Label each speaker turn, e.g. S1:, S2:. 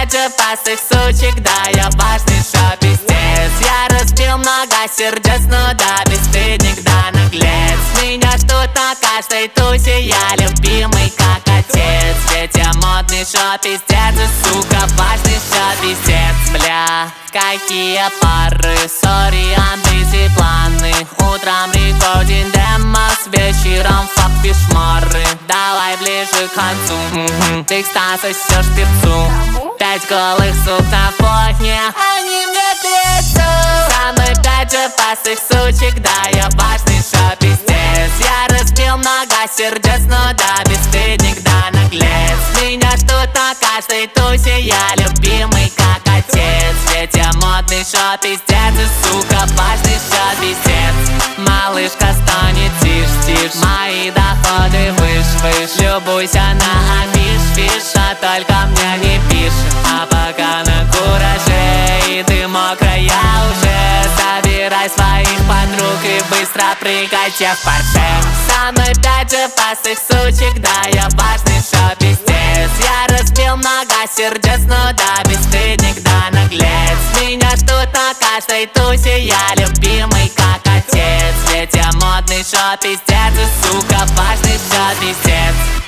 S1: опять же пастых сучек, да, я важный шопистец. Я разбил много сердец, ну да, бесстыдник, да, наглец. Меня ждут на каждой тусе, я любимый как отец. Ведь я модный шопистец и, сука, важный шопистец. Бля, какие пары, сори, амбиции, планы. Утром рекординг демос, вечером фак пешмары. Давай ближе к концу, ты сосешь перцу. 5 голых сук на фоне, они мне трясут. Со мной 5 же пастых сучек, да, я важный шопистец. Я разбил много сердец, ну да, бесстыдник, да, наглец. Меня ждут на каждой тусе, я любимый как отец. Ведь я модный шопистец и, сука, важный шопистец. Малышка, стонет, тишь, мои доходы выше. Любуйся на афиш, а только мне не пишешь. А пока на кураже, и ты мокрая уже. Собирай своих подруг и быстро прыгайте в Порше. Со мной 5 же пастых сучек, да, я важный шопистец. Я разбил много сердец, ну да, бесстыдник, да, наглец. Меня ждут на каждой тусе, я любимый как отец. Ведь я модный шопистец и, сука, важный шопистец.